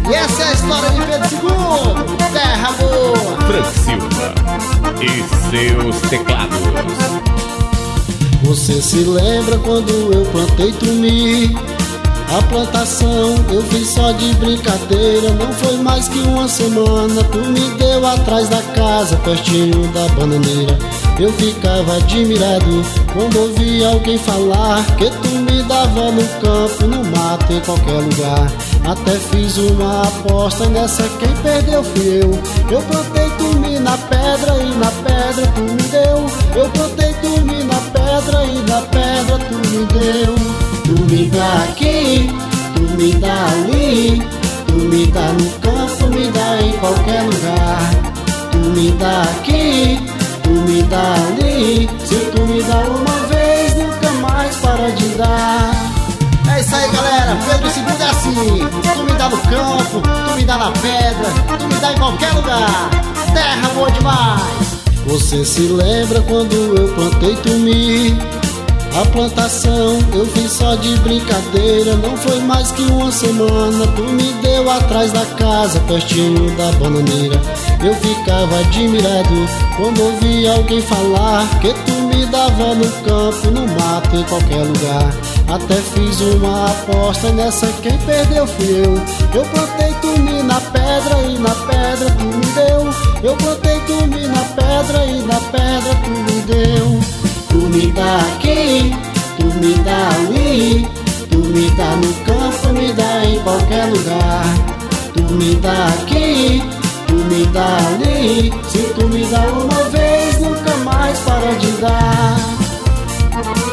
E essa é a história de Pedro II, Terra Boa. Frank Silva e seus teclados. Você se lembra quando eu plantei tumi? A plantação eu fiz só de brincadeira. Não foi mais que uma semana, tu me deu atrás da casa, pertinho da bananeira. Eu ficava admirado quando ouvia alguém falar que tu me dava no campo, no mato, em qualquer lugar. Até fiz uma aposta, nessa quem perdeu fui eu. Eu plantei tumi na pedra e na pedra tu me deu. Eu plantei tumi na pedra e na pedra tu me deu. Tu me dá aqui, tu me dá ali, tu me dá no campo, me dá em qualquer lugar. Tu me dá aqui, tu me dá ali, se tu me dá uma vez, nunca mais para de dar. É isso aí, galera, Pedro II é assim. Tu me dá no campo, tu me dá na pedra, tu me dá em qualquer lugar. Terra boa demais. Você se lembra quando eu plantei tumi? A plantação eu fiz só de brincadeira. Não foi mais que uma semana, tu me deu atrás da casa, pertinho da bananeira. Eu ficava admirado quando ouvia alguém falar que tu me dava no campo, no mato, em qualquer lugar. Até fiz uma aposta, nessa quem perdeu fui eu. Eu plantei tumi na pedra e na pedra tu me deu. Eu plantei tumi na pedra e na pedra tu me deu. Tu me dá aqui, tu me dá ali, tu me dá no campo, me dá em qualquer lugar. Tu me dá aqui, tu me dá ali, se tu me dá uma vez, nunca mais para de dar.